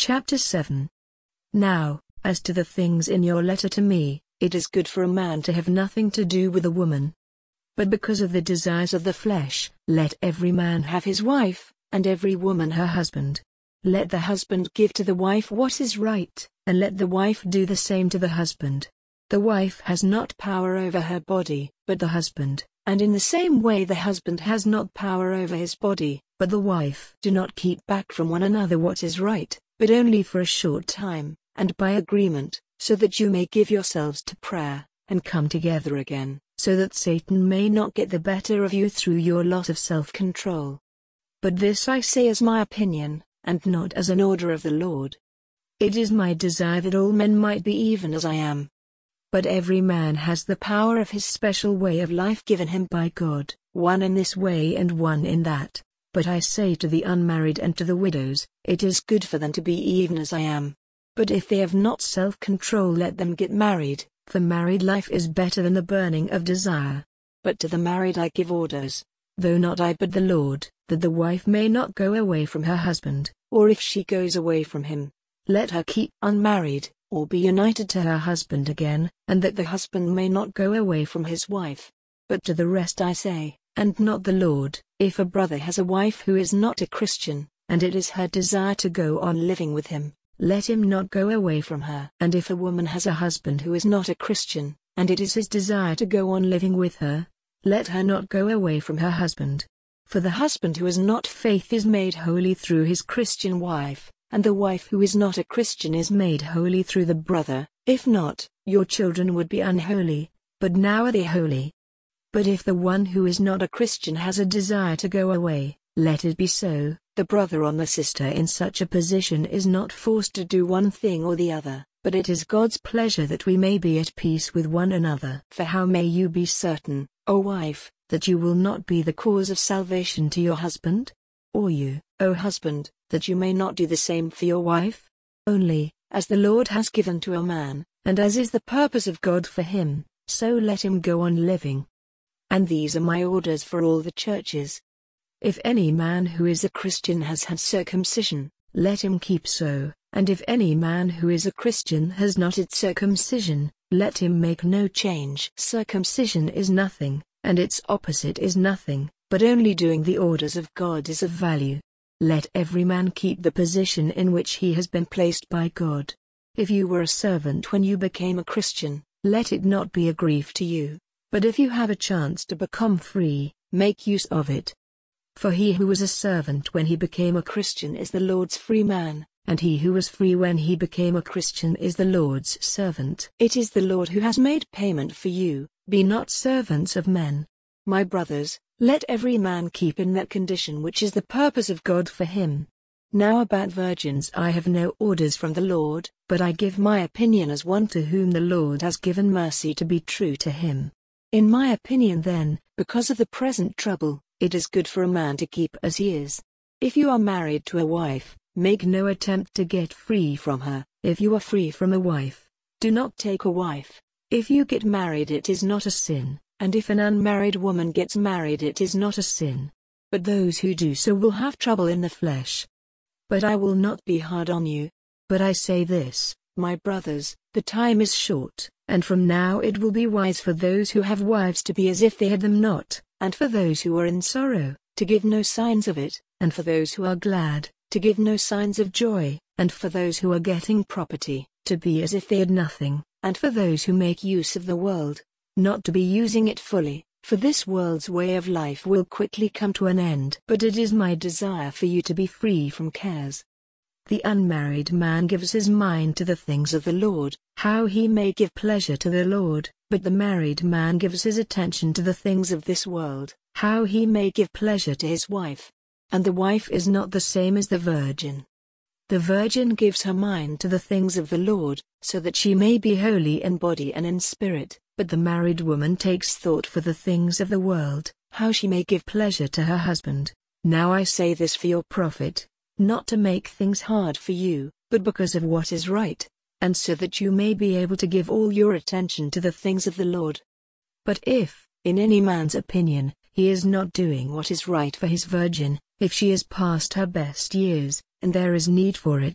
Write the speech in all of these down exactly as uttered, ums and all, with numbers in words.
Chapter seven. Now, as to the things in your letter to me, it is good for a man to have nothing to do with a woman. But because of the desires of the flesh, let every man have his wife, and every woman her husband. Let the husband give to the wife what is right, and let the wife do the same to the husband. The wife has not power over her body, but the husband, and in the same way the husband has not power over his body, but the wife. Do not keep back from one another what is right, but only for a short time, and by agreement, so that you may give yourselves to prayer, and come together again, so that Satan may not get the better of you through your loss of self-control. But this I say as my opinion, and not as an order of the Lord. It is my desire that all men might be even as I am. But every man has the power of his special way of life given him by God, one in this way and one in that. But I say to the unmarried and to the widows, it is good for them to be even as I am. But if they have not self-control, let them get married, for married life is better than the burning of desire. But to the married I give orders, though not I but the Lord, that the wife may not go away from her husband, or if she goes away from him, let her keep unmarried, or be united to her husband again, and that the husband may not go away from his wife. But to the rest I say, and not the Lord, if a brother has a wife who is not a Christian, and it is her desire to go on living with him, let him not go away from her. And if a woman has a husband who is not a Christian, and it is his desire to go on living with her, let her not go away from her husband. For the husband who has not faith is made holy through his Christian wife, and the wife who is not a Christian is made holy through the brother. If not, your children would be unholy, but now are they holy. But if the one who is not a Christian has a desire to go away, let it be so. The brother or the sister in such a position is not forced to do one thing or the other, but it is God's pleasure that we may be at peace with one another. For how may you be certain, O wife, that you will not be the cause of salvation to your husband? Or you, O husband, that you may not do the same for your wife? Only, as the Lord has given to a man, and as is the purpose of God for him, so let him go on living. And these are my orders for all the churches. If any man who is a Christian has had circumcision, let him keep so, and if any man who is a Christian has not had circumcision, let him make no change. Circumcision is nothing, and its opposite is nothing, but only doing the orders of God is of value. Let every man keep the position in which he has been placed by God. If you were a servant when you became a Christian, let it not be a grief to you. But if you have a chance to become free, make use of it. For he who was a servant when he became a Christian is the Lord's free man, and he who was free when he became a Christian is the Lord's servant. It is the Lord who has made payment for you, be not servants of men. My brothers, let every man keep in that condition which is the purpose of God for him. Now about virgins I have no orders from the Lord, but I give my opinion as one to whom the Lord has given mercy to be true to him. In my opinion then, because of the present trouble, it is good for a man to keep as he is. If you are married to a wife, make no attempt to get free from her. If you are free from a wife, do not take a wife. If you get married it is not a sin, and if an unmarried woman gets married it is not a sin. But those who do so will have trouble in the flesh. But I will not be hard on you. But I say this, my brothers, the time is short, and from now it will be wise for those who have wives to be as if they had them not, and for those who are in sorrow, to give no signs of it, and for those who are glad, to give no signs of joy, and for those who are getting property, to be as if they had nothing, and for those who make use of the world, not to be using it fully, for this world's way of life will quickly come to an end. But it is my desire for you to be free from cares. The unmarried man gives his mind to the things of the Lord, how he may give pleasure to the Lord, but the married man gives his attention to the things of this world, how he may give pleasure to his wife. And the wife is not the same as the virgin. The virgin gives her mind to the things of the Lord, so that she may be holy in body and in spirit, but the married woman takes thought for the things of the world, how she may give pleasure to her husband. Now I say this for your profit, not to make things hard for you, but because of what is right, and so that you may be able to give all your attention to the things of the Lord. But if, in any man's opinion, he is not doing what is right for his virgin, if she is past her best years, and there is need for it,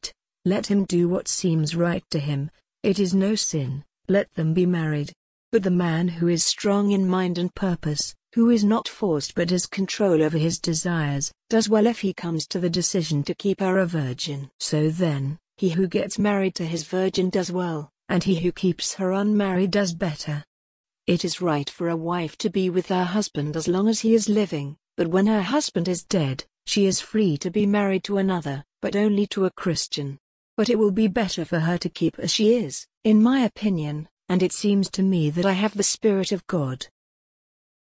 Let him do what seems right to him, it is no sin, let them be married. But the man who is strong in mind and purpose, who is not forced but has control over his desires, does well if he comes to the decision to keep her a virgin. So then, he who gets married to his virgin does well, and he who keeps her unmarried does better. It is right for a wife to be with her husband as long as he is living, but when her husband is dead, she is free to be married to another, but only to a Christian. But it will be better for her to keep as she is, in my opinion, and it seems to me that I have the Spirit of God,